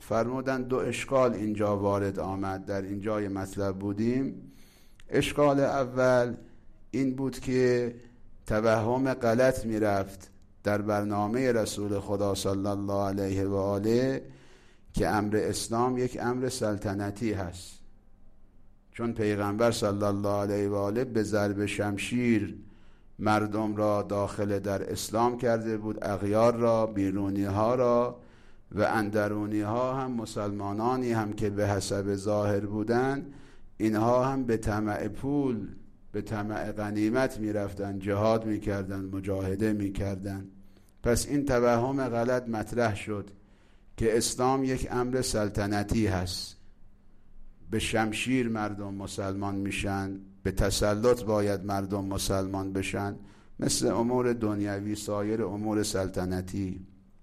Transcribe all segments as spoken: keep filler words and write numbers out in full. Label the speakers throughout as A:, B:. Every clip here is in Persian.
A: فرمودن دو اشکال اینجا وارد آمد. در اینجای مطلب بودیم. اشکال اول این بود که توهم غلط میرفت در برنامه رسول خدا صلی الله علیه و آله که امر اسلام یک امر سلطنتی هست، چون پیغمبر صلی الله علیه و آله به ضرب شمشیر مردم را داخل در اسلام کرده بود، اغیار را، بیرونی ها را و اندرونی ها هم مسلمانانی هم که به حسب ظاهر بودن، اینها هم به طمع پول، به طمع غنیمت می رفتن، جهاد می کردن، مجاهده می کردن. پس این توهم غلط مطرح شد که اسلام یک امر سلطنتی هست، به شمشیر مردم مسلمان میشن، به تسلط باید مردم مسلمان بشن، مثل امور دنیوی، سایر امور سلطنتی.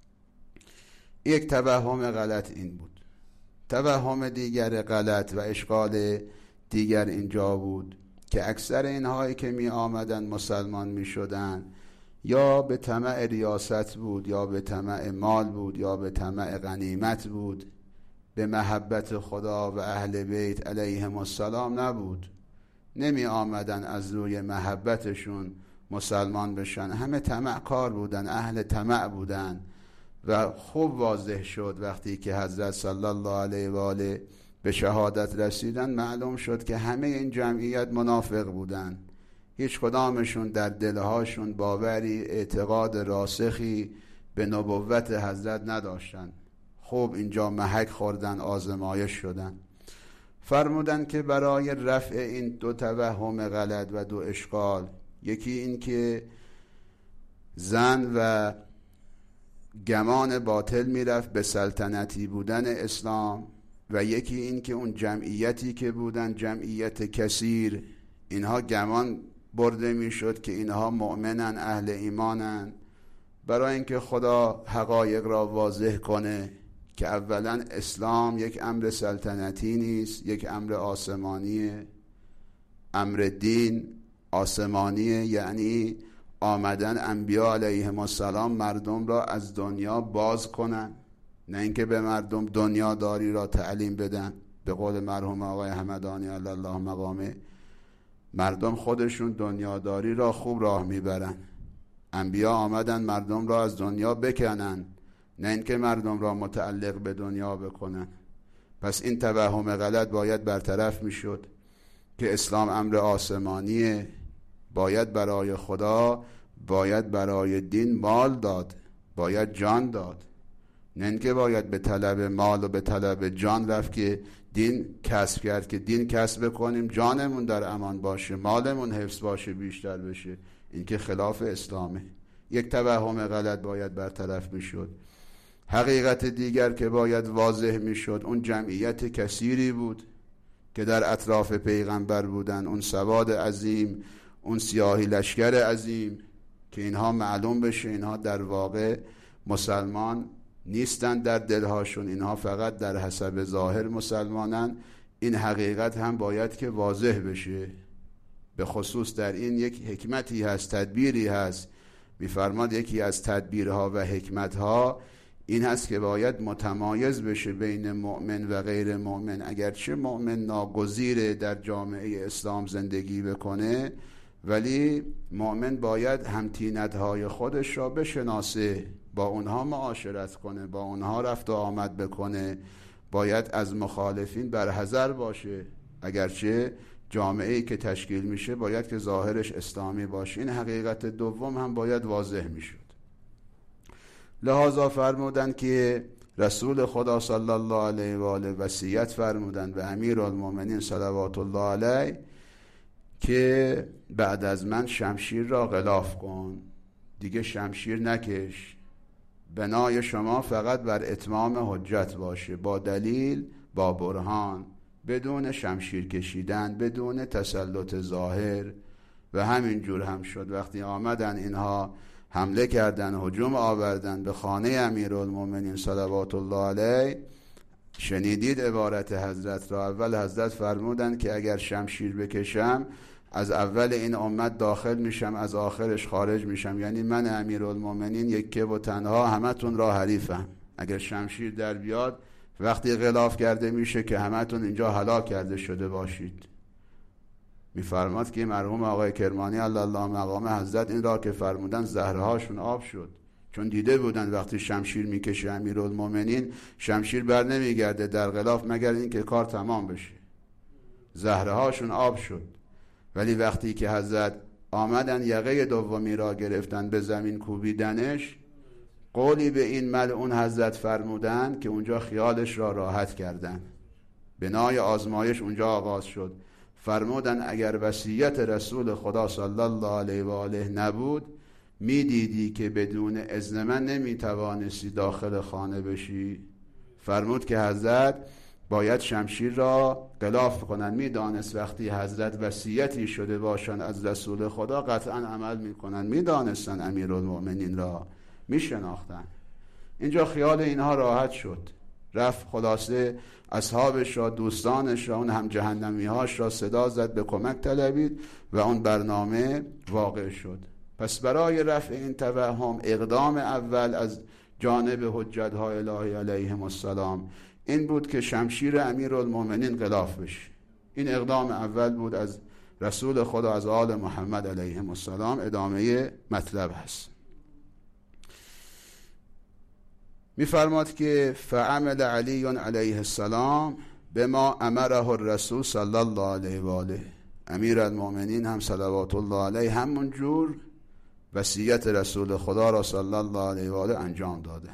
A: یک توهم غلط این بود. توهم دیگر غلط و اشکال دیگر اینجا بود که اکثر اینهایی که می آمدن مسلمان می شدن یا به طمع ریاست بود، یا به طمع مال بود، یا به طمع غنیمت بود، به محبت خدا و اهل بیت علیهم السلام نبود. نمی آمدن از روی محبتشون مسلمان بشن، همه طمع کار بودن، اهل طمع بودن. و خوب واضح شد وقتی که حضرت صلی الله علیه و آله به شهادت رسیدن، معلوم شد که همه این جمعیت منافق بودن. هیچ کدامشون در دلهاشون باوری، اعتقاد راسخی به نبوت حضرت نداشتن. خوب اینجا محک خوردن، آزمایش شدن. فرمودن که برای رفع این دو توهم غلط و دو اشکال، یکی این که زن و گمان باطل میرفت به سلطنتی بودن اسلام، و یکی این که اون جمعیتی که بودن، جمعیت کثیر، اینها گمان برده میشد که اینها مؤمنن، اهل ایمانن. برای اینکه خدا حقایق را واضح کنه که اولا اسلام یک امر سلطنتی نیست، یک امر آسمانیه. امر دین آسمانیه، یعنی آمدن انبیا علیهم السلام مردم را از دنیا باز کنن، نه اینکه به مردم دنیا داری را تعلیم بدن. به قول مرحوم آقای همدانی علی الله مقامه، مردم خودشون دنیاداری را خوب راه میبرن. انبیا آمدن مردم را از دنیا بکنن، نه اینکه مردم را متعلق به دنیا بکنن. پس این توهم غلط باید برطرف میشد که اسلام امر آسمانیه، باید برای خدا، باید برای دین مال داد، باید جان داد، نه اینکه باید به طلب مال و به طلب جان رفت که دین کسب کرد، که دین کسب کنیم جانمون در امان باشه، مالمون حفظ باشه، بیشتر بشه. این که خلاف اسلامه. یک توهم غلط باید برطرف میشد. حقیقت دیگر که باید واضح میشد، اون جمعیت کثیری بود که در اطراف پیغمبر بودن، اون سواد عظیم، اون سیاهی لشکر عظیم، که اینها معلوم بشه اینها در واقع مسلمان نیستن در دلهاشون، اینها فقط در حسب ظاهر مسلمانن. این حقیقت هم باید که واضح بشه. به خصوص در این یک حکمتی هست، تدبیری هست. میفرماد یکی از تدبیرها و حکمتها این هست که باید متمایز بشه بین مؤمن و غیر مؤمن. اگرچه مؤمن ناگزیره در جامعه اسلام زندگی بکنه، ولی مؤمن باید همتینتهای خودش را بشناسه، با اونها معاشرت کنه، با اونها رفت و آمد بکنه، باید از مخالفین برحذر باشه. اگرچه جامعه‌ای که تشکیل میشه باید که ظاهرش اسلامی باشه. این حقیقت دوم هم باید واضح میشد. لذا فرمودن که رسول خدا صلی الله علیه و آله وصیت فرمودن به امیرالمومنین صلوات الله علیه که بعد از من شمشیر را غلاف کن، دیگه شمشیر نکش، بنای شما فقط بر اتمام حجت باشه، با دلیل، با برهان، بدون شمشیر کشیدن، بدون تسلط ظاهر. و همین جور هم شد. وقتی آمدن اینها حمله کردن، هجوم آوردن به خانه امیرالمومنین صلوات الله علیه، شنیدید عبارت حضرت را. اول حضرت فرمودن که اگر شمشیر بکشم از اول این امت داخل میشم، از آخرش خارج میشم، یعنی من امیرالمومنین یکه و تنها همتون را حریفم. اگر شمشیر در بیاد وقتی غلاف کرده میشه که همتون اینجا هلاک کرده شده باشید. میفرماد که مرحوم آقای کرمانی علی الله مقام حضرت این را که فرمودن زهره هاشون آب شد، چون دیده بودن وقتی شمشیر میکشه امیرالمومنین شمشیر بر نمیگرده در غلاف مگر این که کار تمام بشه. زهره هاشون آب شد. ولی وقتی که حضرت آمدن یقه دومی را گرفتن به زمین کوبیدنش، قولی به این ملعون حضرت فرمودن که اونجا خیالش را راحت کردن. بنای آزمایش اونجا آغاز شد. فرمودن اگر وصیت رسول خدا صلی الله علیه و آله نبود، میدیدی که بدون اذن من نمیتوانستی داخل خانه بشی. فرمود که حضرت باید شمشیر را غلاف کنن. میدانست وقتی حضرت وصیتی شده باشن از رسول خدا قطعا عمل میکنن. میدانستن امیرالمومنین را، میشناختن. اینجا خیال اینها راحت شد. رفت خلاصه اصحابش را، دوستانش را، اون هم جهنمی هاش را صدا زد، به کمک طلبید و اون برنامه واقع شد. پس برای رفع این توهم اقدام اول از جانب حجت های الهی علیهم السلام این بود که شمشیر امیرالمومنین غلاف بشه. این اقدام اول بود از رسول خدا، از آل محمد علیهم السلام. ادامه مطلب هست. میفرماد که فعمل علی علیه السلام بما امره الرسول صلی الله علیه و آله. امیرالمومنین هم صلوات الله علیه همون جور وصیت رسول خدا را صلی الله علیه و آله انجام دادن.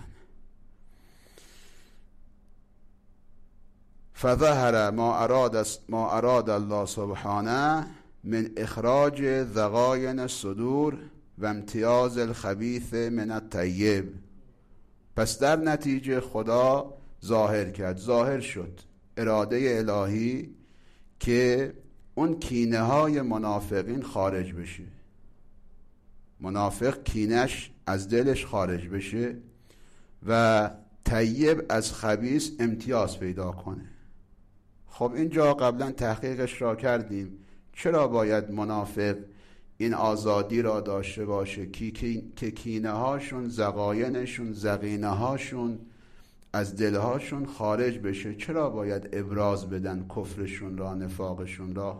A: فظهر ما اراد ما اراد الله سبحانه من اخراج ضغائن الصدور و امتیاز الخبیث من الطیب. پس در نتیجه خدا ظاهر کرد، ظاهر شد اراده الهی که اون کینه های منافقین خارج بشه. منافق کینش از دلش خارج بشه و طیب از خبیث امتیاز پیدا کنه. خب اینجا قبلا تحقیقش را کردیم. چرا باید منافق این آزادی را داشته باشه که کینه هاشون، زغاینشون، زغینه هاشون از دلهاشون خارج بشه؟ چرا باید ابراز بدن کفرشون را، نفاقشون را؟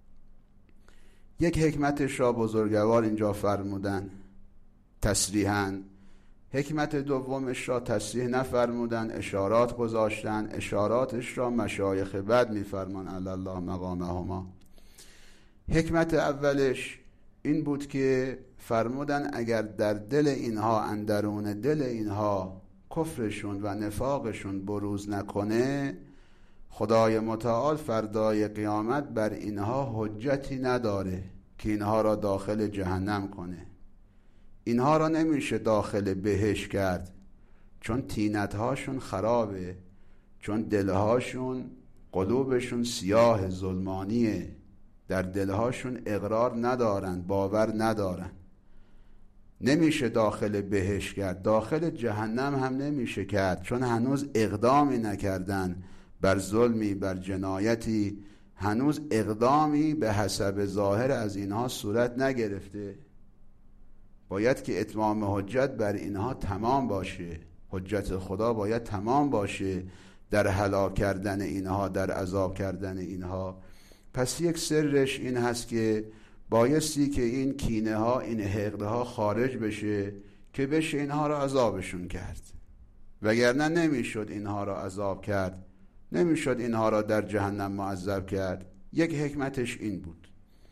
A: یک حکمتش را بزرگوار اینجا فرمودن تصریحاً. حکمت دومش را تصریح نفرمودن، اشارات گذاشتن. اشاراتش را مشایخ بعد میفرمان علی الله مقامهما. حکمت اولش این بود که فرمودن اگر در دل اینها، اندرون دل اینها کفرشون و نفاقشون بروز نکنه، خدای متعال فردای قیامت بر اینها حجتی نداره که اینها را داخل جهنم کنه. اینها را نمیشه داخل بهشت کرد، چون طینت‌هاشون خرابه، چون دلهاشون، قلوبشون سیاه ظلمانیه، در دلهاشون اقرار ندارن، باور ندارن. نمیشه داخل بهشت کرد. داخل جهنم هم نمیشه کرد، چون هنوز اقدامی نکردن بر ظلمی، بر جنایتی. هنوز اقدامی به حسب ظاهر از اینها صورت نگرفته. باید که اتمام حجت بر اینها تمام باشه. حجت خدا باید تمام باشه در هلاک کردن اینها، در عذاب کردن اینها. پس یک سرش این هست که بایستی که این کینه ها، این حقد ها خارج بشه که بشه اینها را عذابشون کرد. وگرنه نمیشد اینها را عذاب کرد، نمیشد اینها را در جهنم معذب کرد. یک حکمتش این بود.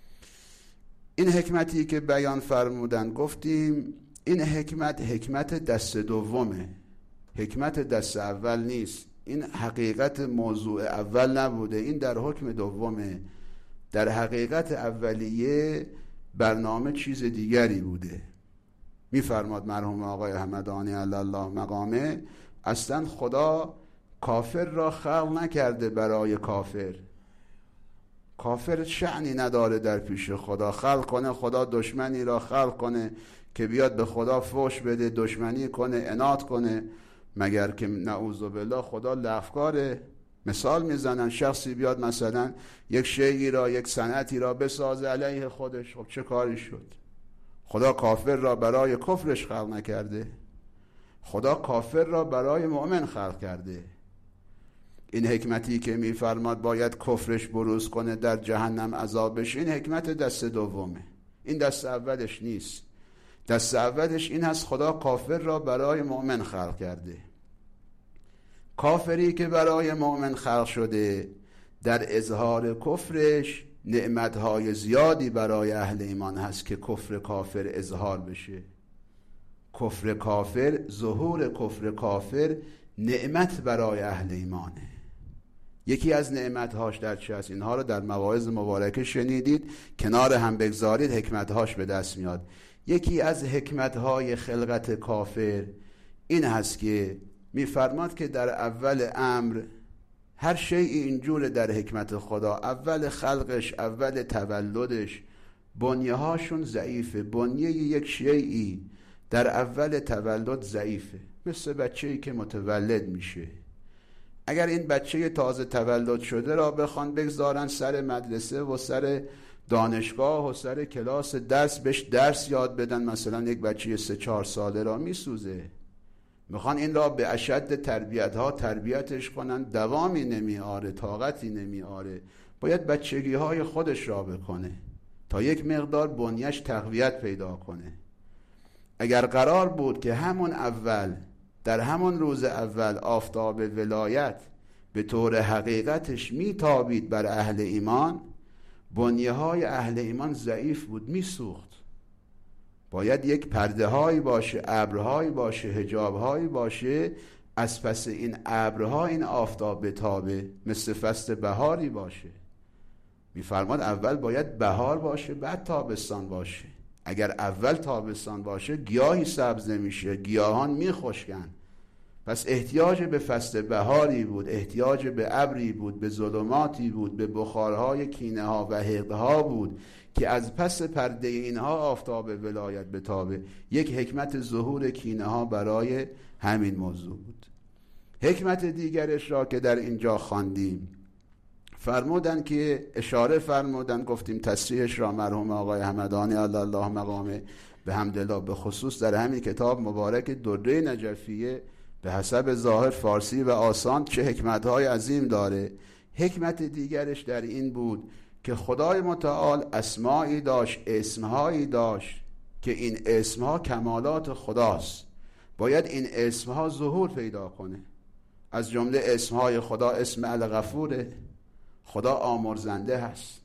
A: این حکمتی که بیان فرمودن گفتیم این حکمت حکمت دست دومه، حکمت دست اول نیست. این حقیقت موضوع اول نبوده، این در حکم دومه. در حقیقت اولیه برنامه چیز دیگری بوده. میفرماد مرحوم آقای همدانی علی الله مقامه، اصلا خدا کافر را خلق نکرده برای کافر. کافر شأنی نداره در پیش خدا. خلق کنه خدا دشمنی را خلق کنه که بیاد به خدا فوش بده، دشمنی کنه، عناد کنه، مگر که نعوذ بالله خدا لفکاره. مثال میزنن شخصی بیاد مثلا یک شیئی را، یک صنعتی را بسازه علیه خودش. خب چه کاری شد؟ خدا کافر را برای کفرش خلق نکرده. خدا کافر را برای مؤمن خلق کرده. این حکمتی که میفرماد باید کفرش بروز کنه در جهنم عذاب بشه، این حکمت دست دومه، این دست اولش نیست. دست اولش این هست خدا کافر را برای مؤمن خلق کرده. کافری که برای مؤمن خلق شده در اظهار کفرش نعمتهای زیادی برای اهل ایمان هست که کفر کافر اظهار بشه. کفر کافر، ظهور کفر کافر نعمت برای اهل ایمانه. یکی از نعمتهاش در چه هست؟ اینها رو در مواعظ مبارکه شنیدید، کنار هم بگذارید حکمتهاش به دست میاد. یکی از حکمتهای خلقت کافر این هست که میفرماد که در اول امر هر شیء اینجور در حکمت خدا، اول خلقش، اول تولدش بنیه هاشون ضعیفه. بنیه یک شیئی در اول تولد ضعیفه، مثل بچه‌ای که متولد میشه. اگر این بچه تازه تولد شده را بخوان بگذارن سر مدرسه و سر دانشگاه و سر کلاس درس بهش درس یاد بدن، مثلا یک بچه سه چهار ساله را میسوزه. میخوان این را به اشد تربیت ها تربیتش کنن، دوامی نمیاره، طاقتی نمیاره. باید بچگی های خودش را بکنه تا یک مقدار بنیش تقویت پیدا کنه. اگر قرار بود که همون اول، در همون روز اول آفتاب ولایت به طور حقیقتش میتابید بر اهل ایمان، بنیه های اهل ایمان ضعیف بود، میسوخت. باید یک پرده هایی باشه، ابرهایی باشه، حجاب هایی باشه، از پس این ابرها این آفتاب بتابه، مثل فصل بهاری باشه. میفرماد اول باید بهار باشه بعد تابستان باشه. اگر اول تابستان باشه گیاهی سبز نمیشه، گیاهان میخشکن. پس احتیاج به فصل بهاری بود، احتیاج به ابری بود، به ظلماتی بود، به بخارهای کینه ها و حقدها بود که از پس پرده اینها آفتاب ولایت بتابه. یک حکمت ظهور کینه ها برای همین موضوع بود. حکمت دیگرش را که در اینجا خواندیم فرمودن که اشاره فرمودن، گفتیم تصریحش را مرحوم آقای همدانی علی الله مقامه به حمدالله به خصوص در همین کتاب مبارک دره نجفیه به حسب ظاهر فارسی و آسان چه حکمتهای عظیم داره. حکمت دیگرش در این بود که خدای متعال اسمایی داشت، اسمهایی داشت که این اسمها کمالات خداست. باید این اسمها ظهور پیدا کنه. از جمله اسمهای خدا اسم الغفوره. خدا آمرزنده هست.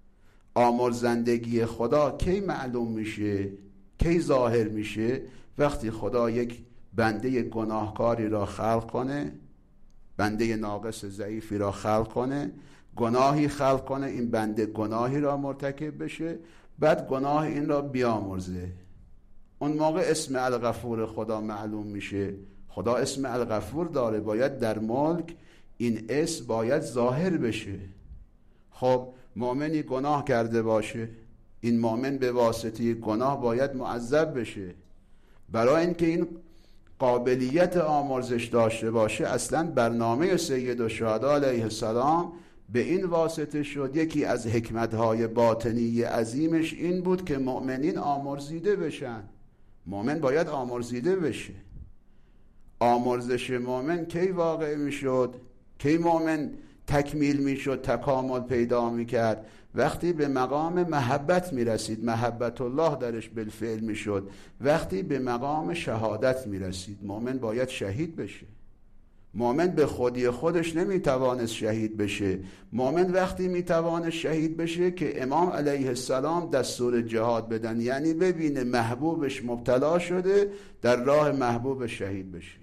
A: آمرزندگی خدا کی معلوم میشه، کی ظاهر میشه؟ وقتی خدا یک بنده گناهکاری را خلق کنه، بنده ناقص ضعیفی را خلق کنه، گناهی خلق کنه، این بنده گناهی را مرتکب بشه، بعد گناه این را بیامرزه. اون موقع اسم الغفور خدا معلوم میشه. خدا اسم الغفور داره، باید در ملک این اسم باید ظاهر بشه. خب مؤمنی گناه کرده باشه، این مؤمن به واسطه گناه باید معذب بشه. برای اینکه این قابلیت آمرزش داشته باشه اصلا برنامه سید الشهدا علیه السلام به این واسطه شد. یکی از حکمتهای باطنی عظیمش این بود که مؤمنین آمرزیده بشن. مؤمن باید آمرزیده بشه. آمرزش مؤمن کی واقع می شد؟ کی مؤمن تکمیل می شد، تکامل پیدا می کرد؟ وقتی به مقام محبت می رسید، محبت الله درش بالفعل می شد. وقتی به مقام شهادت می رسید. مؤمن باید شهید بشه. مؤمن به خودی خودش نمی توانست شهید بشه. مؤمن وقتی می توانست شهید بشه که امام علیه السلام دستور جهاد بدن، یعنی ببینه محبوبش مبتلا شده، در راه محبوب شهید بشه.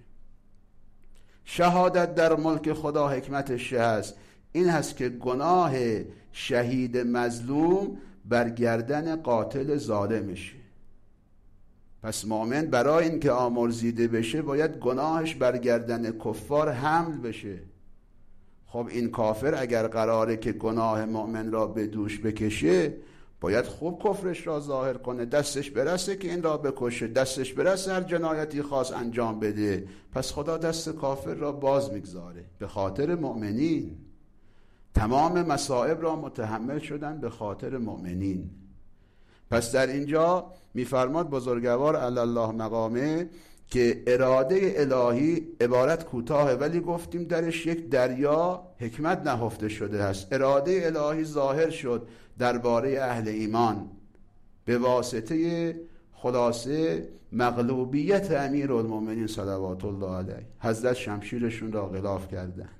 A: شهادت در ملک خدا حکمتش هست این هست که گناه شهید مظلوم بر گردن قاتل ظالمشه. پس مؤمن برای اینکه آمرزیده بشه باید گناهش بر گردن کفار حمل بشه. خب این کافر اگر قراره که گناه مؤمن را به دوش بکشه باید خوب کفرش را ظاهر کنه، دستش برسه که این را بکشه، دستش برسه هر جنایتی خاص انجام بده. پس خدا دست کافر را باز میگذاره به خاطر مؤمنین. تمام مصائب را متحمل شدن به خاطر مؤمنین. پس در اینجا میفرماد بزرگوار علی الله مقامه که اراده الهی عبارت کوتاه ولی گفتیم درش یک دریا حکمت نهفته شده است. اراده الهی ظاهر شد درباره اهل ایمان به واسطه خلاصه مغلوبیت امیرالمومنین صلوات الله علیه. حضرت شمشیرشون را غلاف کردند.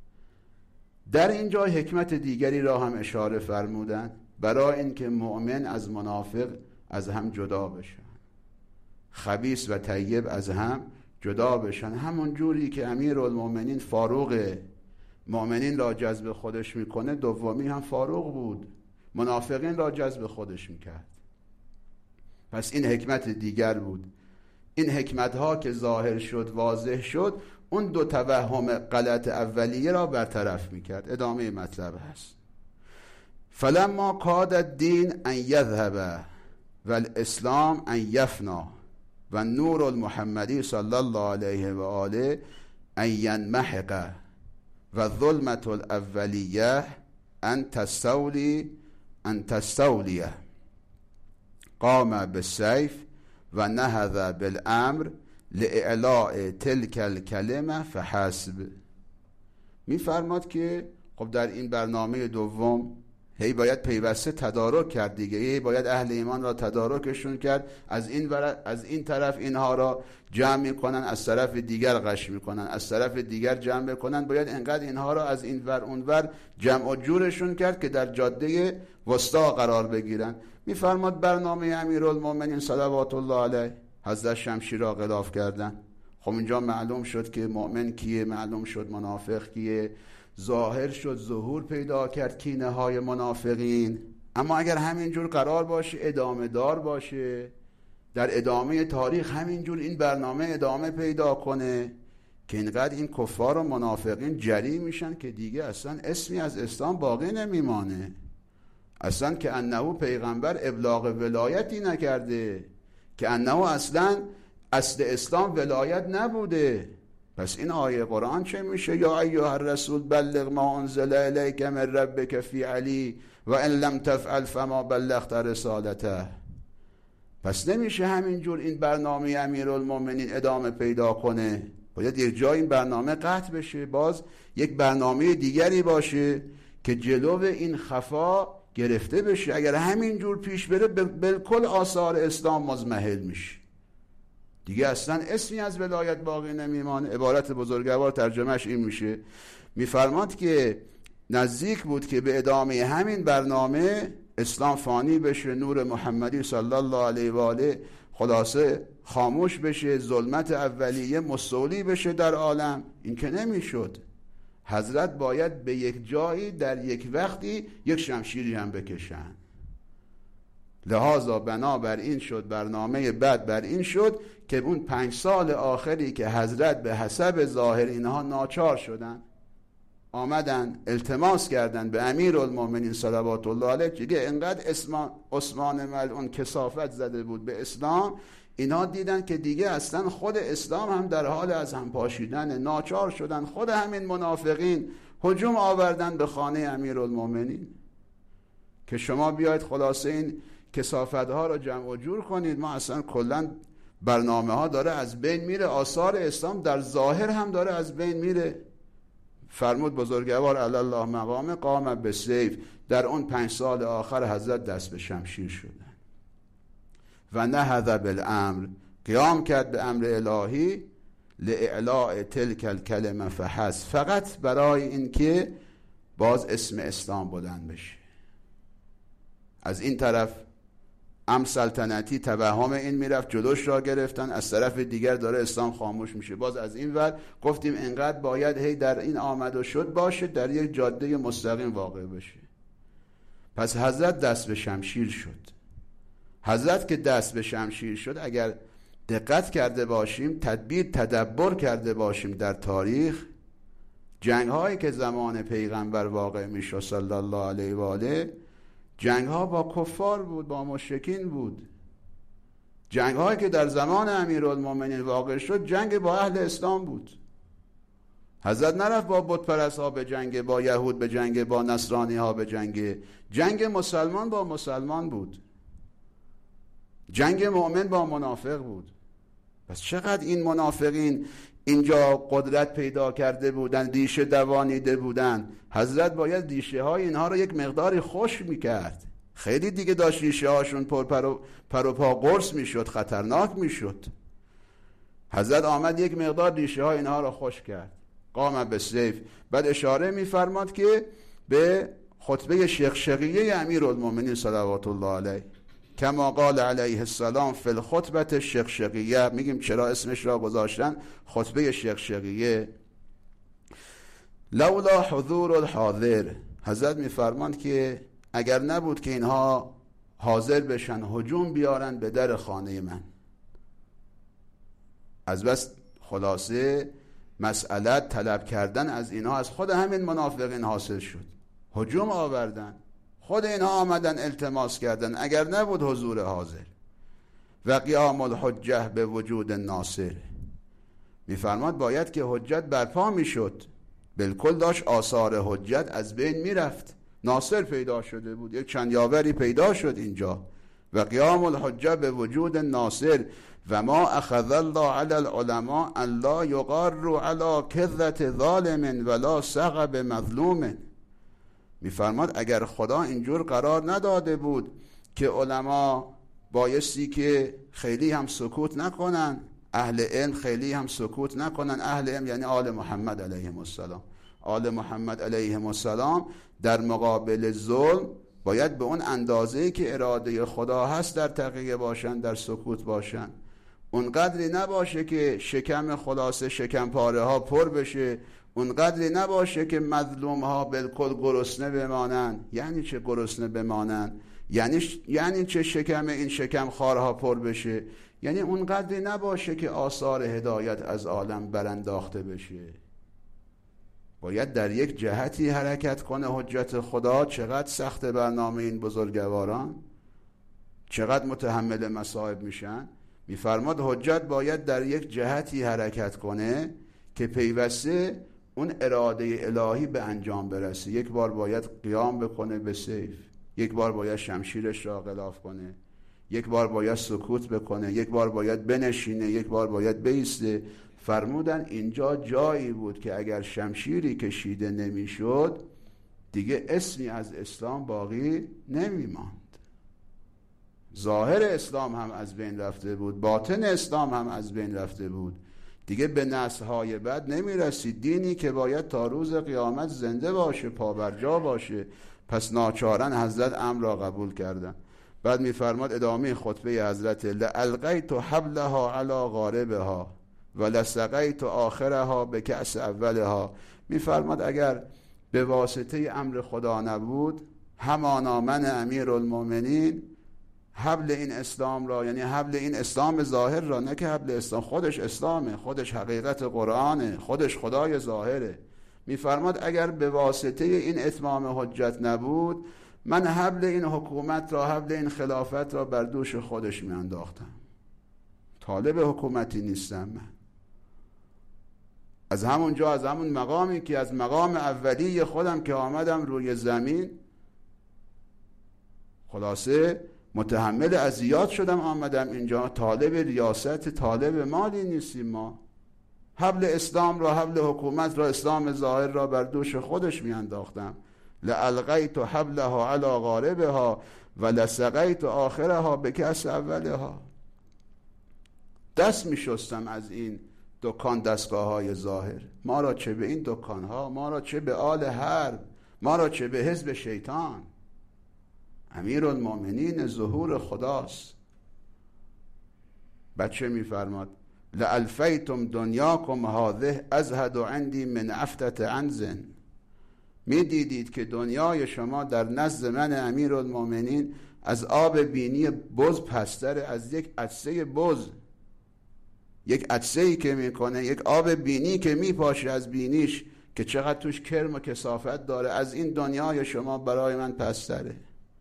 A: در اینجا حکمت دیگری را هم اشاره فرمودند برای اینکه مؤمن از منافق از هم جدا بشن، خبیث و طیب از هم جدا بشن. همون جوری که امیرالمومنین فاروق مؤمنین را جذب خودش میکنه، دومی هم فاروق بود، منافقین را جذب خودش میکرد. پس این حکمت دیگر بود. این حکمت ها که ظاهر شد، واضح شد، اون دو توهم غلط اولیه را برطرف میکرد. ادامه مطلب هست: فلما کاد الدین ان یذهب و الاسلام ان یفنا و نور المحمدی صلی الله علیه و آله ان ینمحق و ظلمت الاولیه ان تستولی ان تستولیه قام بالسیف و نهض بالامر لاعلاء تلک الکلمه فحسب. میفرماد که خب در این برنامه دوم هی باید پیوسته تدارک کرد دیگه، هی باید اهل ایمان را تدارکشون کرد. از این ور... از این طرف اینها را جمع میکنن، از طرف دیگر غش میکنن، از طرف دیگر جمع میکنن. باید انقدر اینها را از این ور اون ور جمع و جورشون کرد که در جاده وسطا قرار بگیرن. میفرماد برنامه امیرالمومنین صلوات الله علیه، حضرت شمشیر را غلاف کردن. خب اینجا معلوم شد که مؤمن کیه، معلوم شد منافق کیه، ظاهر شد، ظهور پیدا کرد کینه های منافقین. اما اگر همینجور قرار باشه ادامه دار باشه، در ادامه تاریخ همینجور این برنامه ادامه پیدا کنه که اینقدر این کفار و منافقین جری میشن که دیگه اصلا اسمی از اسلام باقی نمیمانه، اصلا که انه پیغمبر ابلاغ ولایتی نکرده، که انه اصلا اصل اسلام ولایت نبوده. پس این آیه قرآن چه میشه؟ یا ایها الرسول بلغ ما انزل الیک من ربک فی علی و ان لم تفعل فما بلغت رسالته. پس نمیشه همینجور این برنامه امیرالمومنین ادامه پیدا کنه، باید یک جای این برنامه قطع بشه، باز یک برنامه دیگری باشه که جلو این خفا گرفته بشه. اگر همینجور پیش بره بالکل آثار اسلام مضمحل میشه، دیگه اصلا اسمی از ولایت باقی نمیمانه. عبارت بزرگوار ترجمهش این میشه، میفرماد که نزدیک بود که به ادامه همین برنامه اسلام فانی بشه، نور محمدی صلی الله علیه و آله خلاصه خاموش بشه، ظلمت اولیه مستولی بشه در عالم. این که نمیشد. حضرت باید به یک جایی در یک وقتی یک شمشیری هم بکشن. لحاظا بنا بر این شد، برنامه بعد بر این شد که اون پنج سال آخری که حضرت به حسب ظاهر اینها ناچار شدن، آمدن التماس کردن به امیرالمومنین صلوات الله علیه که انقدر عثمان ملعون کثافت زده بود به اسلام، اینا دیدن که دیگه اصلا خود اسلام هم در حال از هم پاشیدن، ناچار شدن. خود همین منافقین هجوم آوردن به خانه امیرالمومنین که شما بیاید خلاصه این کثافت ها رو جمع و جور کنید، ما اصلا کلا برنامه ها داره از بین میره، آثار اسلام در ظاهر هم داره از بین میره. فرمود بزرگوار علی الله مقام قام بالسیف. در اون پنج سال آخر حضرت دست به شمشیر شدن و نهض بالامر، قیام کرد به امر الهی، لاعلاء تلک الکلمه فحسب، فقط برای اینکه باز اسم اسلام بلند بشه. از این طرف ام سلطنتی توهم این میرفت، جلوش را گرفتن، از طرف دیگر داره اسلام خاموش میشه. باز از این ور گفتیم انقدر باید هی در این آمد و شد باشه، در یک جاده مستقیم واقع بشه. پس حضرت دست به شمشیر شد. حضرت که دست به شمشیر شد، اگر دقت کرده باشیم، تدبیر تدبر کرده باشیم در تاریخ، جنگ هایی که زمان پیغمبر واقع میشد صلی الله علیه و آله، جنگ ها با کفار بود، با مشرکین بود. جنگ هایی که در زمان امیرالمومنین واقع شد، جنگ با اهل اسلام بود. حضرت نرفت با بت پرست ها به جنگ، با یهود به جنگ، با نصرانی ها به جنگ. جنگ مسلمان با مسلمان بود، جنگ مؤمن با منافق بود. پس چقدر این منافقین اینجا قدرت پیدا کرده بودن، ریشه دوانیده بودن. حضرت باید ریشه های اینها رو یک مقداری خشک میکرد. خیلی دیگه داشت ریشه هاشون پر پر و, پر و پا قرص میشد، خطرناک میشد. حضرت آمد یک مقدار ریشه های اینها رو خشک کرد. قام بالسیف. بعد اشاره میفرماد که به خطبه شقشقیه امیرالمومنین صلوات الله علیه، کما قال علیه السلام فی الخطبه الشقشقیه. میگیم چرا اسمش را گذاشتن خطبه شقشقیه؟ لولا حضور الحاضر. حضرت میفرماند که اگر نبود که اینها حاضر بشن هجوم بیارن به در خانه من. از بس خلاصه مسئله طلب کردن از اینها از خود همین منافقین حاصل شد. هجوم آوردن، خود اینها آمدن التماس کردن اگر نبود حضور حاضر. و قیام الحجه به وجود ناصر. میفرماد باید که حجت برپا میشد، بالکل داشت آثار حجت از بین میرفت، ناصر پیدا شده بود، یک چند یاوری پیدا شد اینجا. و قیام الحجه به وجود ناصر. و ما اخذ الله علی العلماء ان لا یقروا علی کذة ظالم ولا سغب مظلوم. میفرماد اگر خدا اینجور قرار نداده بود که علما بایستی که خیلی هم سکوت نکنن، اهل علم خیلی هم سکوت نکنن. اهل علم یعنی آل محمد علیهم السلام. آل محمد علیهم السلام در مقابل ظلم باید به اون اندازه‌ای که اراده خدا هست در تقیه باشن، در سکوت باشن. اون قدری نباشه که شکم خلاصه شکم پاره ها پر بشه، اون قدری نباشه که مظلوم ها بالکل گرسنه بمانن. یعنی چه گرسنه بمانن؟ یعنی یعنی چه شکم این شکم خارها پر بشه؟ یعنی اون قدری نباشه که آثار هدایت از عالم برانداخته بشه. باید در یک جهتی حرکت کنه حجت خدا. چقدر سخت برنامه این بزرگواران، چقدر متحمل مصائب میشن. میفرماد حجت باید در یک جهتی حرکت کنه که پیوسته اون اراده الهی به انجام برسه. یک بار باید قیام بکنه به سیف، یک بار باید شمشیرش را غلاف کنه، یک بار باید سکوت بکنه، یک بار باید بنشینه، یک بار باید بیسته. فرمودن اینجا جایی بود که اگر شمشیری کشیده نمیشد دیگه اسمی از اسلام باقی نمیماند. ظاهر اسلام هم از بین رفته بود، باطن اسلام هم از بین رفته بود. دیگه به نسل‌های بعد نمیرسید. دینی که باید تا روز قیامت زنده باشه، پابرجا باشه. پس ناچارن حضرت امر را قبول کردن. بعد میفرماد ادامه خطبه حضرت لألقیت حبلها علی غاربها ولسقیت آخرها به کأس اولها. میفرماد اگر به واسطه امر خدا نبود، همانا من امیرالمومنین حبل این اسلام را، یعنی حبل این اسلام ظاهر را، نه که حبل اسلام خودش اسلامه، خودش حقیقت قرآنه، خودش خدای ظاهره. میفرماد اگر به واسطه این اتمام حجت نبود، من حبل این حکومت را، حبل این خلافت را بر دوش خودش میانداختم. طالب حکومتی نیستم من. از همونجا، از همون مقامی که از مقام اولی خودم که آمدم روی زمین، خلاصه متحمل اذیات شدم آمدم اینجا. طالب ریاست، طالب مالی نیستیم ما. حبل اسلام را، حبل حکومت را، اسلام ظاهر را بر دوش خودش میانداختم. لألقیت حبلها علی غاربها ولسقیت آخرها به کأس اولها. دست میشستم از این دکان دستگاه های ظاهر. ما را چه به این دکان ها، ما را چه به آل حرب، ما را چه به حزب شیطان. امیرالمومنین ظهور خداست. بچه میفرماد لألفیتم دنیاکم هذه ازهد عندی من عفتة عنز. می دیدید که دنیای شما در نزد من امیرالمومنین از آب بینی بز پستره، از یک عطسه بز. یک عطسه‌ای که میکنه، یک آب بینی که میپاشه از بینیش که چقدر توش کرم و کثافت داره، از این دنیای شما برای من پستره.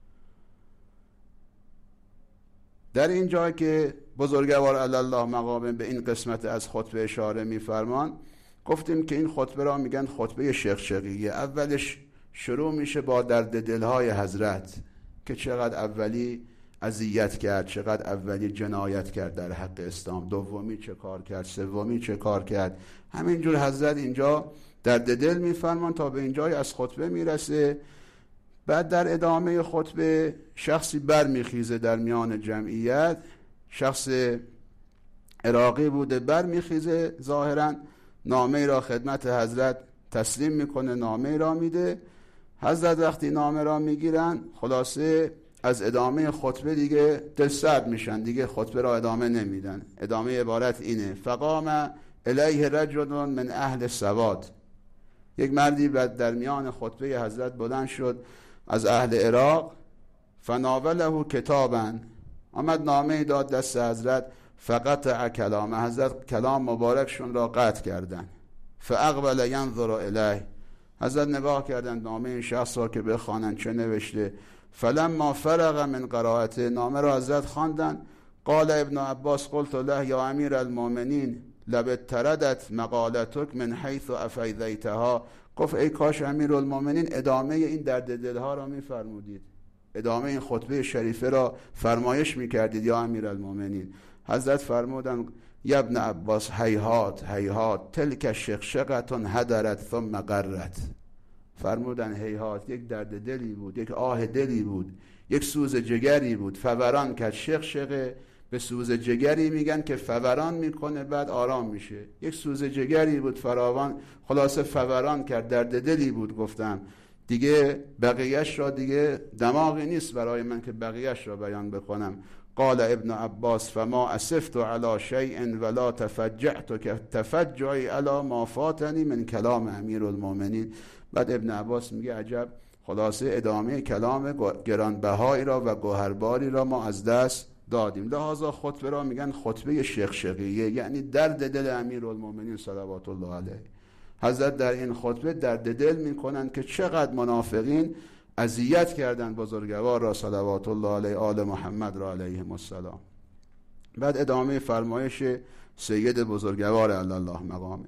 A: در این جای که بزرگوار علی الله مقام به این قسمت از خطبه اشاره میفرمان، گفتیم که این خطبه را میگن خطبه شقشقیه. اولش شروع میشه با درد دلهای حضرت که چقدر اولی اذیت کرد، چقدر اولی جنایت کرد در حق اسلام، دومی چه کار کرد، سومی چه کار کرد. همینجور حضرت اینجا درد دل میفرمان تا به اینجای از خطبه میرسه. بعد در ادامه خطبه شخصی بر میخیزه در میان جمعیت، شخص عراقی بوده، بر میخیزه، ظاهرا نامه را خدمت حضرت تسلیم میکنه، نامه را میده. حضرت وقتی نامه را میگیرن خلاصه از ادامه خطبه دیگه دل سرد میشن، دیگه خطبه را ادامه نمیدن. ادامه عبارت اینه: فقام الیه رجل من اهل سواد. یک مردی بعد در میان خطبه حضرت بلند شد از اهل عراق، فناوله کتابا، آمد نامه داد دست حضرت، فقطع کلام، حضرت کلام مبارکشون را قطع کردن. فاقبل ینظر الیه، حضرت نگاه کردن نامه این شخص را که بخوانن چه نوشته. فلما فرغ من قرائته، نامه را حضرت خواندن. قال ابن عباس قلت له یا امیر المؤمنین لبتردت مقالتک من حیث افیضیتها. گفت ای کاش امیر المؤمنین ادامه این درد دلها را میفرمودید، ادامه این خطبه شریفه را فرمایش میکردید یا امیر المؤمنین. حضرت فرمودن یا ابن عباس هیهات هیهات تلک شقشقه هدرت ثم قرت. فرمودن هیهات، یک درد دلی بود، یک آه دلی بود، یک سوز جگری بود، فوران کرد. شقشقه به سوز جگری میگن که فوران میکنه بعد آرام میشه. یک سوز جگری بود فراوان، خلاصه فوران کرد، درد دلی بود. گفتم دیگه بقیهش را دیگه دماغی نیست برای من که بقیهش را بیان بکنم. قال ابن عباس فما اسفت على شیء ولا تفجعت که تفجعی على ما فاتنی من کلام امیر المؤمنین. بعد ابن عباس میگه عجب، خلاصه ادامه کلام گرانبهایی را و گوهرباری را ما از دست دادیم. لحاظا خطبه را میگن خطبه شقشقیه، یعنی درد دل امیر المؤمنین صلوات الله علیه. حضرت در این خطبه درد دل میکنن که چقدر منافقین اذیت کردن بزرگوار را صلوات الله علیه، آل محمد را علیهم السلام. بعد ادامه فرمایش سید بزرگوار علی الله مقامه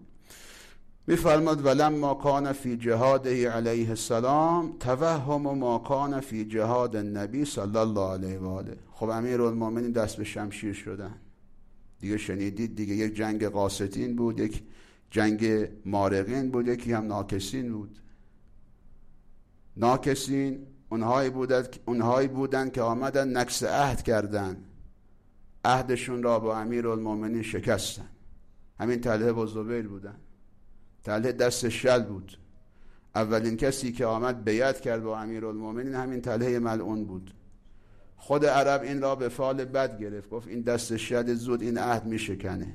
A: میفرماد ولما کان فی جهاده علیه السلام توهم ما کان فی جهاد النبی صلی الله علیه و آله. خب امیر المؤمنین دست به شمشیر شدن دیگه، شنیدید دیگه، یک جنگ قاسطین بود، یک جنگ مارقین بود، یکی هم ناکسین بود. ناکسین اونهایی بودن اونهایی بودن که آمدن نقض عهد کردن، عهدشون را با امیر المؤمنین شکستن. همین طلحه و زبیر بودن. طلحه دست شل بود، اولین کسی که آمد بیعت کرد با امیر المؤمنین همین طلحه ملعون بود. خود عرب این را به فال بد گرفت، گفت این دست شل زود این عهد می شکنه.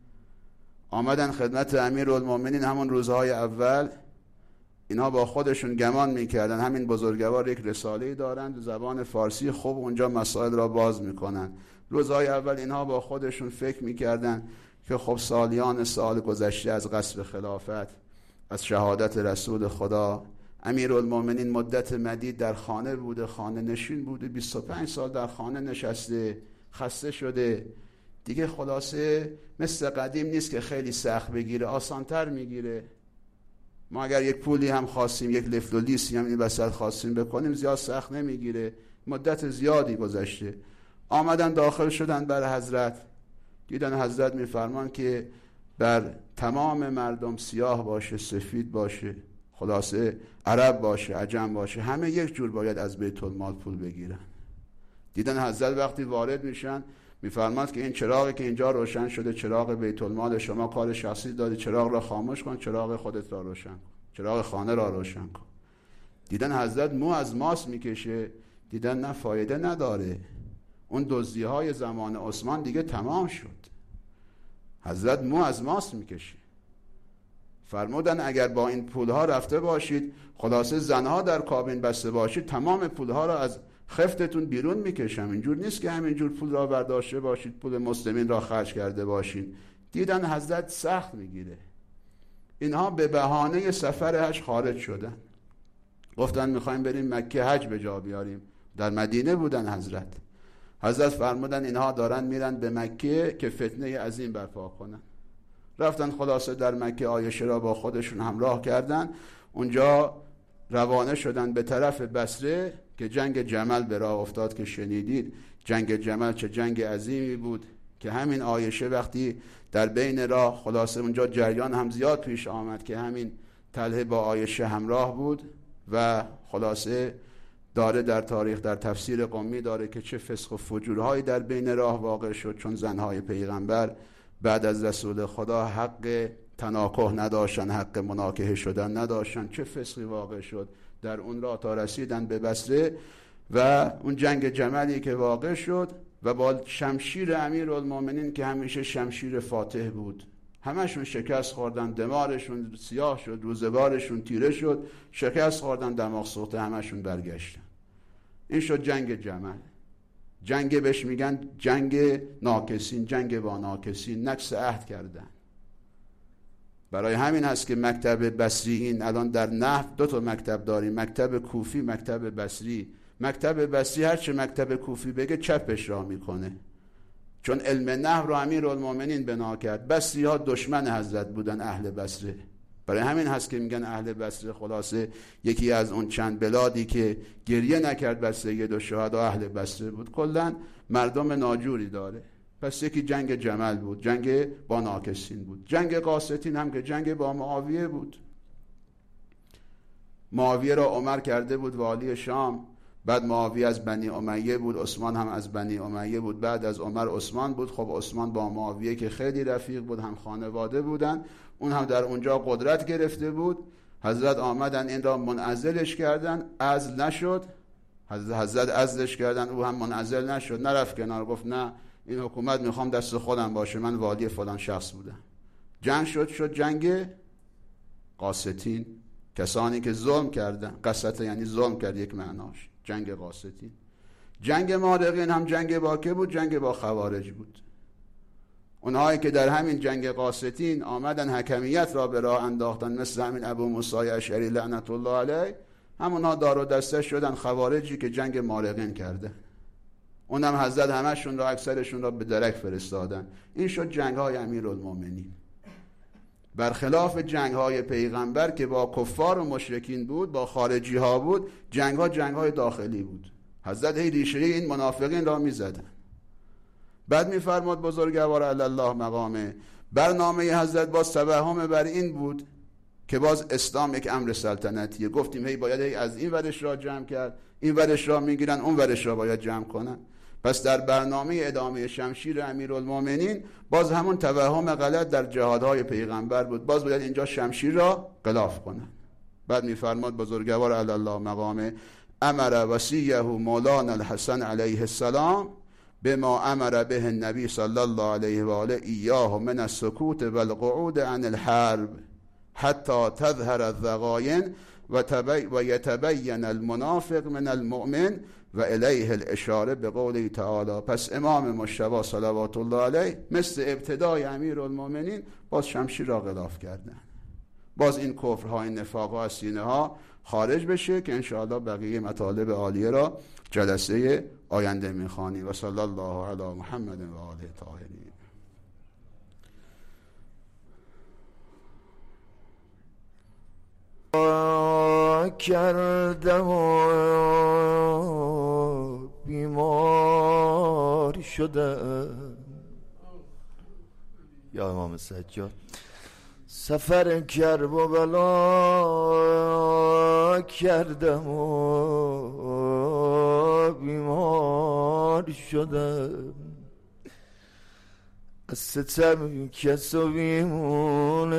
A: آمدن خدمت امیر المؤمنین همون روزهای اول، اینها با خودشون گمان میکردن همین بزرگوار یک رساله‌ای دارند زبان فارسی، خوب اونجا مسائل را باز میکنن. روزهای اول اینها با خودشون فکر میکردن که خب سالیان سال گذشته از غصب خلافت، از شهادت رسول خدا، امیر المؤمنین مدت مدید در خانه بوده، خانه نشین بوده، بیست و پنج سال در خانه نشسته، خسته شده دیگه. خلاصه مثل قدیم نیست که خیلی سخت بگیره، آسانتر میگیره. ما اگر یک پولی هم خواستیم، یک لفت و لیسی هم این وسط خواستیم بکنیم، زیاد سخت نمیگیره. مدت زیادی گذشته. آمدن داخل شدن بر حضرت، دیدن حضرت میفرمان که بر تمام مردم سیاه باشه، سفید باشه، خلاصه عرب باشه، عجم باشه، همه یک جور باید از بیت المال پول بگیرن. دیدن حضرت وقتی وارد میشن میفرماد که این چراغی که اینجا روشن شده چراغ بیت المال شما، کار شخصی داری، چراغ را خاموش کن، چراغ خودت را روشن کن، چراغ خانه را روشن کن. دیدن حضرت مو از ماست میکشه، دیدن نه فایده نداره، اون دزدی های زمان عثمان دیگه تمام شد. حضرت مو از ماست میکشه. فرمودن اگر با این پولها رفته باشید، خلاصه زنها در کابین بسته باشید، تمام پولها را از خفتتون بیرون میکشم. اینجور نیست که همینجور پول را برداشته باشید، پول مسلمین را خرج کرده باشید. دیدن حضرت سخت میگیره. اینها به بهانه سفر حج خارج شدن، گفتن میخوایم بریم مکه حج به جا بیاریم. در مدینه بودن حضرت. حضرت فرمودن اینها دارن میرن به مکه که فتنه عظیم برپا کنن. رفتن خلاصه در مکه عایشه را با خودشون همراه کردن. اونجا روانه شدن به طرف بصره که جنگ جمل به راه افتاد که شنیدید. جنگ جمل چه جنگ عظیمی بود که همین عایشه وقتی در بین راه، خلاصه اونجا جریان هم زیاد پیش آمد که همین طلحه با عایشه همراه بود و خلاصه داره در تاریخ در تفسیر قمی داره که چه فسق و فجورهایی در بین راه واقع شد، چون زنهای پیغمبر بعد از رسول خدا حق تناکح نداشتن، حق مناکحه شدن نداشتن، چه فسقی واقع شد در اون راه تا رسیدن به بصره. و اون جنگ جملی که واقع شد و با شمشیر امیرالمومنین که همیشه شمشیر فاتح بود، همشون شکست خوردن، دمارشون سیاه شد، روزگارشون تیره شد، شکست خوردن، دماغ سوخته، همشون برگشتن. این شد جنگ جمل. جنگ بهش میگن جنگ ناکسین، جنگ با ناکسین، نقص عهد کردن. برای همین هست که مکتب بصریین الان در نحو دو تا مکتب داریم، مکتب کوفی، مکتب بصری. مکتب بصری هرچه مکتب کوفی بگه چپش را میکنه، چون علم نحو رو امیرالمومنین بنا کرد. بصری ها دشمن حضرت بودن، اهل بصره. برای همین هست که میگن اهل بصره خلاصه یکی از اون چند بلادی که گریه نکرد بر سید الشهدا اهل بصره بود. کلا مردم ناجوری داره. پس یکی جنگ جمل بود، جنگ با ناکسین بود. جنگ قاسطین هم که جنگ با معاویه بود. معاویه را عمر کرده بود والی شام، بعد معاویه از بنی امیه بود، عثمان هم از بنی امیه بود، بعد از عمر عثمان بود. خب عثمان با معاویه که خیلی رفیق بود، هم خانواده بودن، اون هم در اونجا قدرت گرفته بود. حضرت آمدن این را منعزلش کردن، عزل نشد. حضرت عزلش کردن، او هم منعزل نشد، نرفت کنار، گفت نه این حکومت میخوام دست خودم باشه، من والی فلان شخص بودم. جنگ شد، شد جنگ قاسطین، کسانی که ظلم کردن. قسط یعنی ظلم کرد، یک معناش جنگ قاسطین. جنگ مارقین هم جنگ با که بود؟ جنگ با خوارج بود. اونهایی که در همین جنگ قاسطین آمدن حکمیت را به راه انداختن، مثل همین ابو موسی اشعری لعنت الله علیه، همونها دار و دسته شدن خوارجی که جنگ مارقین کرده. اونم حضرت همشون را، اکثرشون را به درک فرستادن. این شد جنگ های امیرالمومنین. برخلاف جنگ های پیغمبر که با کفار و مشرکین بود، با خارجی ها بود، جنگ ها جنگ های داخلی بود. حضرت هی ریشه این منافقین را می زدن. بعد می فرماد بزرگوار علی الله مقامه، برنامه حضرت باز توهم بر این بود که باز اسلام یک امر سلطنتیه. گفتیم هی باید هی از این ورش را جمع کرد، این ورش را می گیرن، اون ورش را باید جمع کنن. پس در برنامه ادامه شمشیر امیرالمومنین باز همون توهم غلط در جهادهای پیغمبر بود، باز باید اینجا شمشیر را غلاف کنن. بعد میفرماد بزرگوار علی الله مقامه، امر وصیه مولانا الحسن علیه السلام بما امر به النبی صلی الله علیه و آله ایاه من السکوت والقعود عن الحرب حتی تظهر الضغائن و یتبین المنافق من المؤمن و الیه الاشاره به قوله تعالی. پس امام مجتبی صلوات الله علیه مثل ابتدای امیرالمومنین باز شمشیر را غلاف کردن، باز این کفرها، این نفاقها از سینه ها خارج بشه که انشاءالله بقیه مطالب عالیه را جلسه آینده میخوانیم. و صلی الله علی محمد و آله طاهرین.
B: کرده و بیمار شده یا امام سجاد، سفر کرب و بلا کردم و بیمار شدم، از ستم کس و بیمون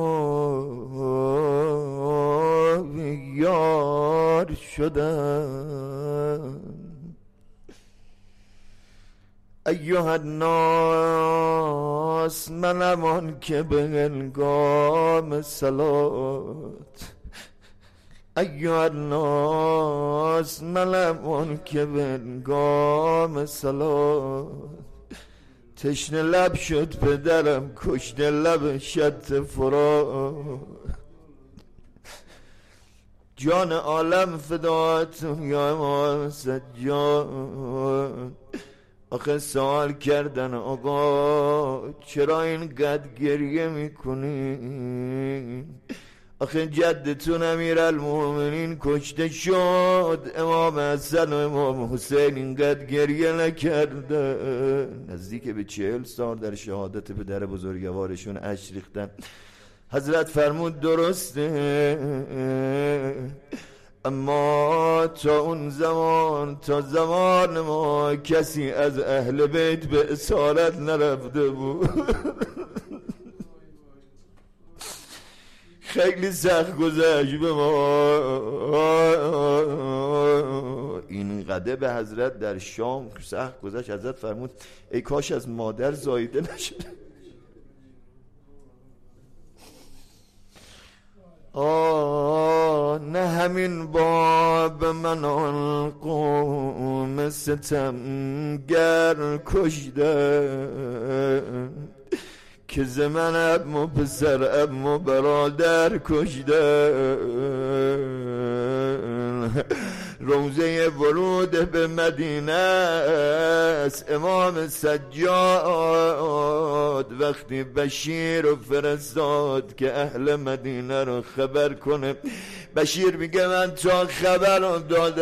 B: سو بیار شدم. ایها الناس، منم که به هنگام صلات، ایها الناس، منم که به هنگام صلات، تشنه لب شد پدرم، کشته لب شط فرات، جان عالم فداتون یا امام سجاد. آخه سوال کردن آقا چرا این قد گریه میکنی؟ آخه جدتون امیرالمومنین کشته شد، امام حسن و امام حسین اینقدر گریه نکرده. نزدیک به چهل سال در شهادت پدر بزرگوارشون اشک ریختن. حضرت فرمود درسته، اما تا اون زمان، تا زمان ما کسی از اهل بیت به اسارت نرفته بود. خیلی سخت گذشت به ما. این قده به حضرت در شام سخت گذشت. حضرت فرمود ای کاش از مادر زایده نشده. آه نه همین باب من آن قوم ستمگر کشده، که ز من ام و پسر ام و برادر کشده. روزه ورود به مدینه است امام سجاد وقتی بشیر رو فرستاد که اهل مدینه رو خبر کنه. بشیر میگه من تا خبر رو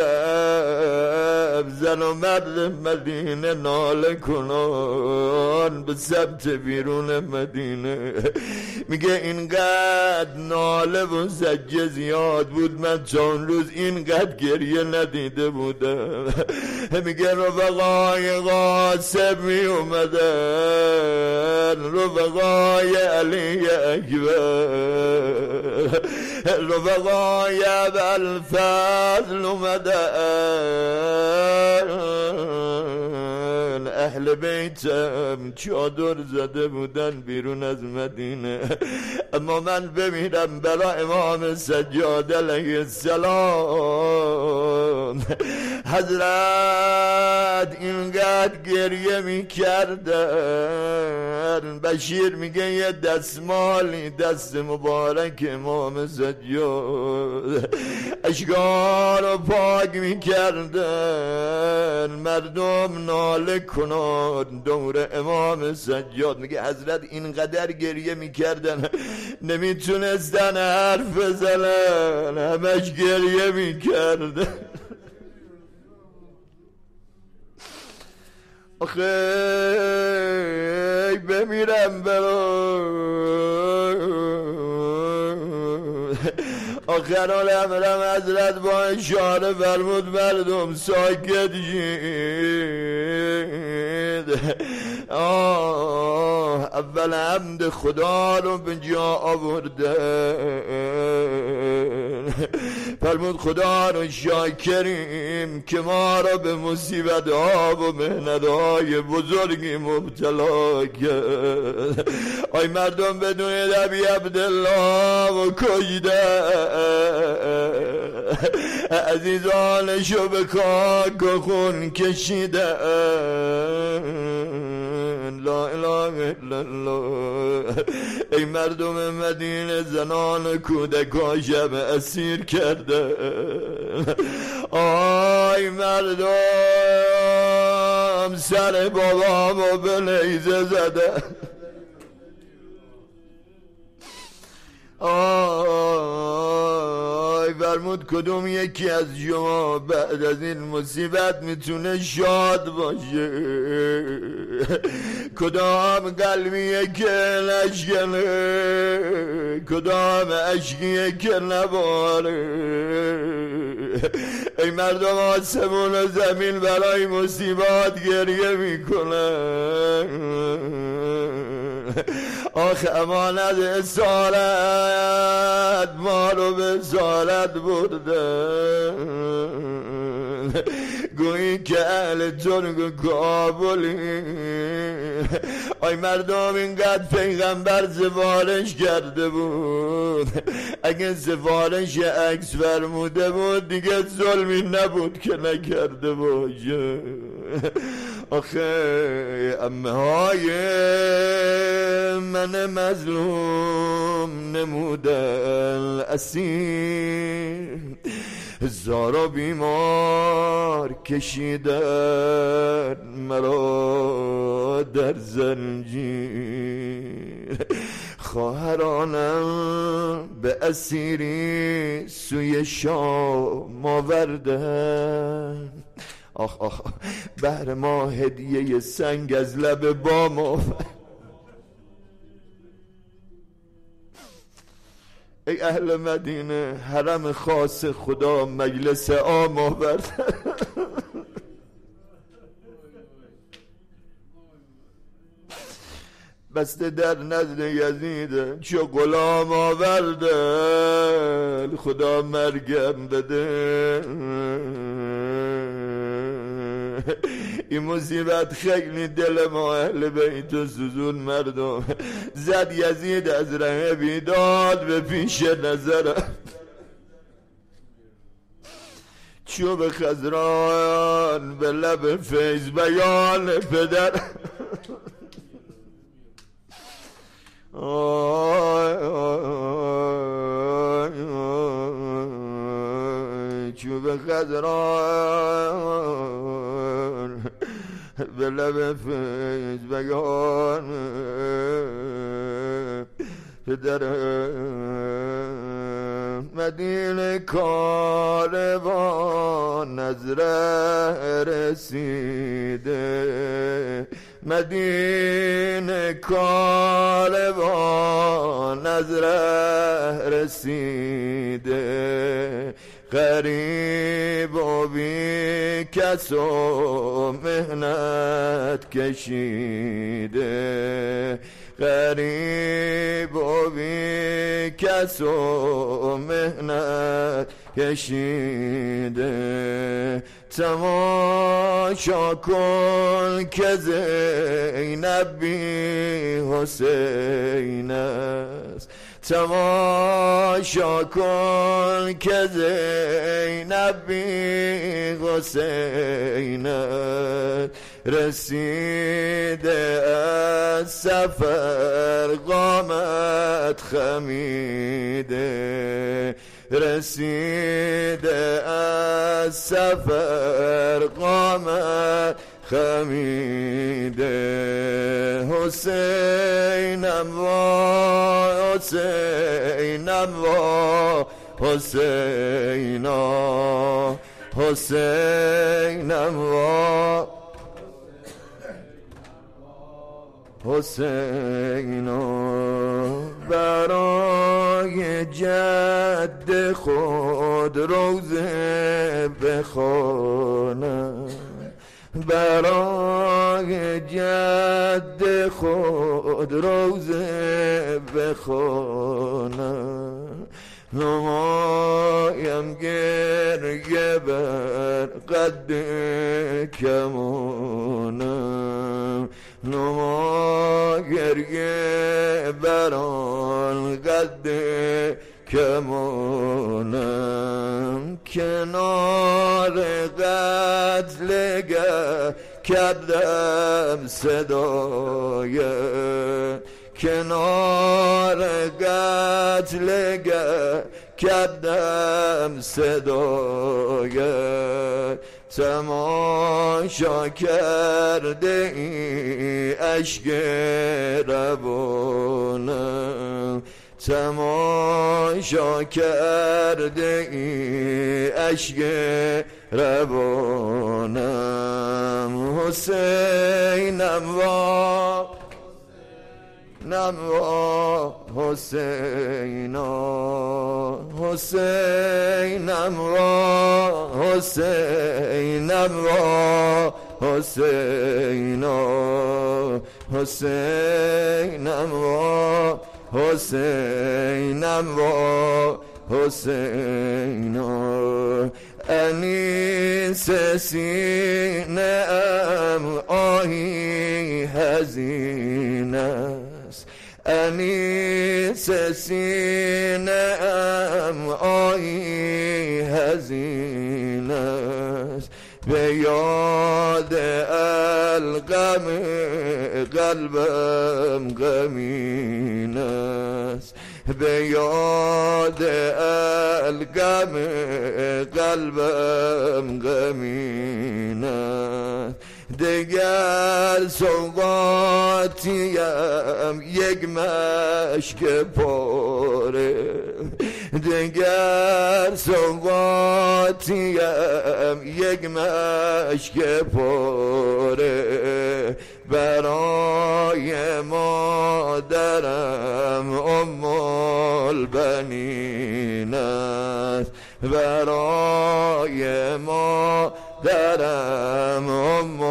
B: دادم زن و مرد مدینه ناله کنن به سمت بیرون مدینه. میگه اینقدر ناله و زجه زیاد بود من تا اون روز اینقدر گریه ندیده بودم. میگه رفقای قاسم می اومدن، رفقای علی اکبر، رفقای ابوالفضل اومدن، اهل بیتم چادر زده بودن بیرون از مدینه. اما من بمیرم برا امام سجاد علیه السلام. حضرت اینقدر گریه می کردن. بشیر میگه یه دستمالی دست مبارک امام سجاد اشکار رو پاک می کردن، مردم ناله کنن دور امام سجاد. میگه حضرت اینقدر گریه می کردن نمیتونستن حرف بزنن، همش گریه می کردن. آخه بمیرم برا آخر الامرم حضرت با اشاره فرمود مردم ساکت شید. آه اول حمد خدا رو به جا آورده، فرمود خدا رو شاکریم که ما را به مصیبت ها و مهنت های بزرگی مبتلا کرد. آی مردم بدون نبی عبدالله و کشده، عزیزانشو به خاک و خون کشیده. لا اله الا الله. ای مردم مدینه زنان کودکاشم اسیر کرده. آی مردم سر بابامو به نیزه زده. آی فرمود کدوم یکی از شما بعد از این مصیبت میتونه شاد باشه؟ کدام قلبیه که نشکنه، کدام عشقیه که نباره؟ ای مردم آسمون و زمین برای مصیبات گریه میکنن. آخه امانت اسارت ما رو به اسارت بردن، گویی که اهل ترک و کابلی. آی مردم اینقدر پیغمبر سفارش کرده بود، اگه سفارش عکس فرموده بود دیگه ظلمی نبود که نکرده باشه. آخه امه های من مظلوم نمودن اسیر، هزارا بیمار کشیدن مرا در زنجیر. خواهرانم به اسیری سوی شام آوردن. آخ آخ بهر ما هدیه سنگ از لب بام آورد. ای اهل مدینه حرم خاص خدا مجلس عام آورد. بسته در نزد یزید چو غلام آورده. خدا مرگم بده این مصیبت خیلی دل ما اهل بیت و سوزون مردم. زد یزید از ره بیداد به پیش نظرم. چوب خزران به لب فیض بیان پدر. آی آی آی چوب خزران به لب فیض بیان پدر. مدینه کاروان از ره رسیده. مدینه کاروان از ره رسیده. غریب و بی کس و مهنت کشیده. غریب و بی کس و مهنت کشیده. تماشا کن که زینب بی حسین است. تماشا کن که زینب بی حسین است. رسیده از سفر قامت خمیده. رسیده از سفر قامت خمیده. حسینم و حسینم و حسینا. حسینم و حسینا. برای جد خود روزه بخوانم. برای جد خود روزه بخوانم. نمایم گریه بر قد کمانم. نما گریه بر آن قد کمانم. کنار قتلگه کردم صدایه. کنار قتلگه کردم صدایه. تماشا کرده ای اشک روانم. تماشا کرده ای اشک روانم. حسینم و نموا حسینا. حسینم و حسینم و حسینا. حسینم و حسینم و حسینا. انیس سینه ام آهی حزین است. انیس سینه ام آهی حزین است. به یاد القم قلبم غمین است. به یاد القم قلبم غمین است. دگر سوقاتیم یک مشک پاره، دگر سوقاتیم یک مشک پاره، برای مادرم ام البنین است، برای مادرم ام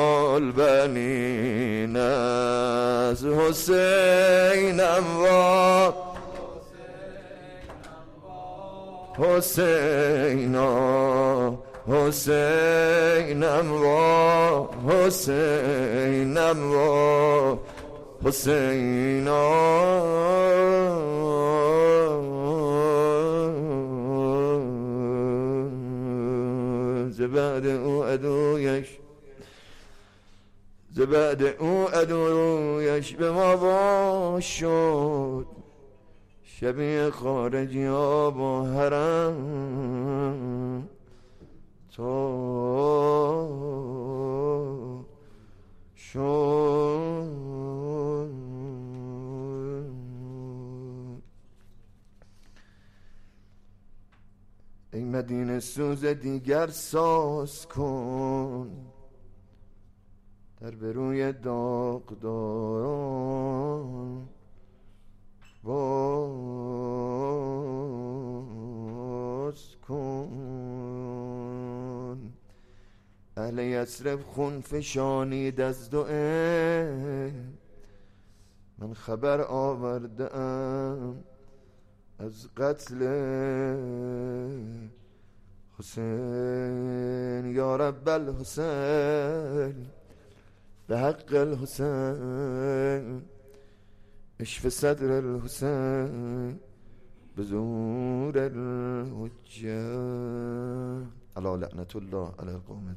B: البنین است. حسینم و حسینا، حسینم و حسینم و حسینا، زبعد او عدویش، زبعد او عدویش به ما باش شد، شبیه خارجی ها با حرم تو شد. ای مدینه سوز دیگر ساز کن، در به روی داغداران باز کن. اهل یثرب خون فشانید از دو عین، من خبر آوردم از قتل حسین. یا رب الحسین به حق الحسین، اشف صدر الحسین به زور الحجه. علی لعنت الله علی القوم.